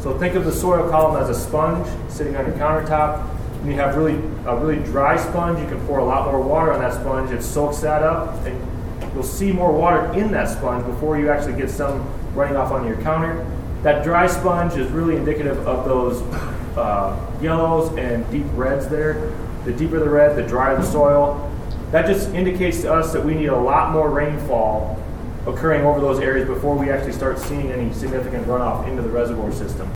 So think of the soil column as a sponge sitting on your countertop. When you have a really dry sponge, you can pour a lot more water on that sponge. It soaks that up, and you'll see more water in that sponge before you actually get some running off on your counter. That dry sponge is really indicative of those yellows and deep reds there. The deeper the red, the drier the soil. That just indicates to us that we need a lot more rainfall occurring over those areas before we actually start seeing any significant runoff into the reservoir system.